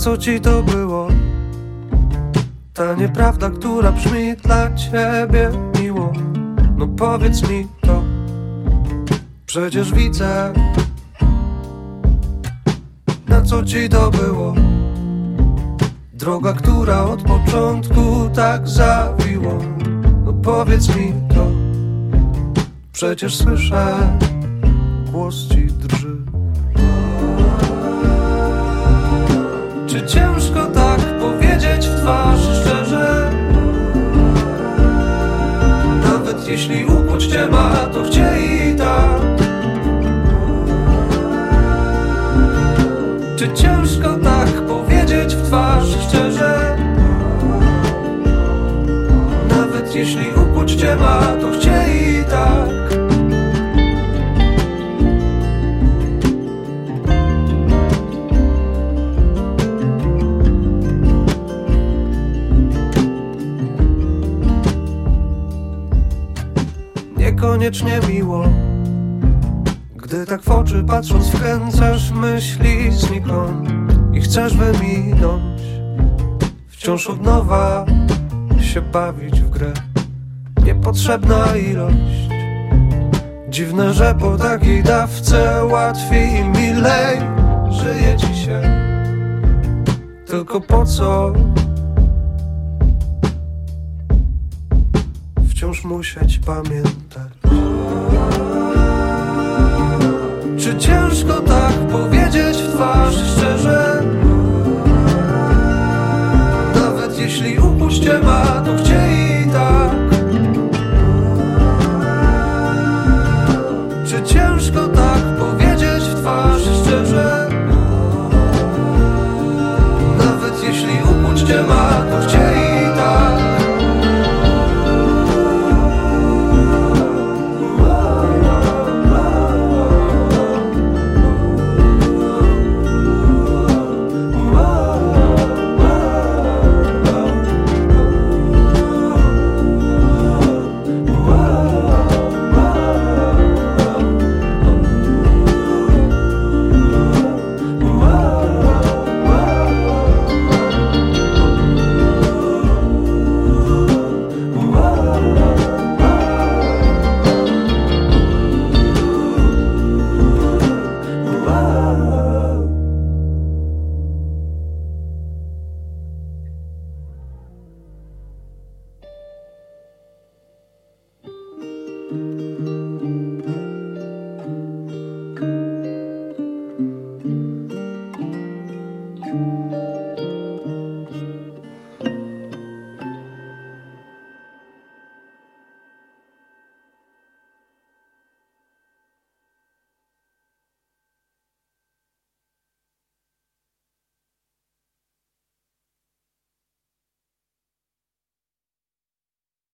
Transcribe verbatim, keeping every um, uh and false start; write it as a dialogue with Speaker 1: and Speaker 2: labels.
Speaker 1: co ci to było? Ta nieprawda, która brzmi dla ciebie miło. No powiedz mi to, przecież widzę. Na co ci to było? Droga, która od początku tak zawiło. No powiedz mi to, przecież słyszę, głos ci drży. Czy ciężko tak powiedzieć w twarz szczerze? Nawet jeśli ukłuć cię ma, to chciej i tak. Czy ciężko tak powiedzieć w twarz szczerze? Nawet jeśli ukłuć cię ma, to chciej i tak. Niekoniecznie miło, gdy tak w oczy patrząc wkręcasz myśli znikąd i chcesz wyminąć, wciąż od nowa się bawić w grę. Niepotrzebna ilość. Dziwne, że po takiej dawce łatwiej i milej żyje ci się. Tylko po co wciąż musieć pamiętać? Czy ciężko tak powiedzieć w twarz szczerze? Nawet jeśli ukłuć cię ma, to chciej i tak. Czy ciężko tak powiedzieć w twarz szczerze? Nawet jeśli ukłuć cię ma,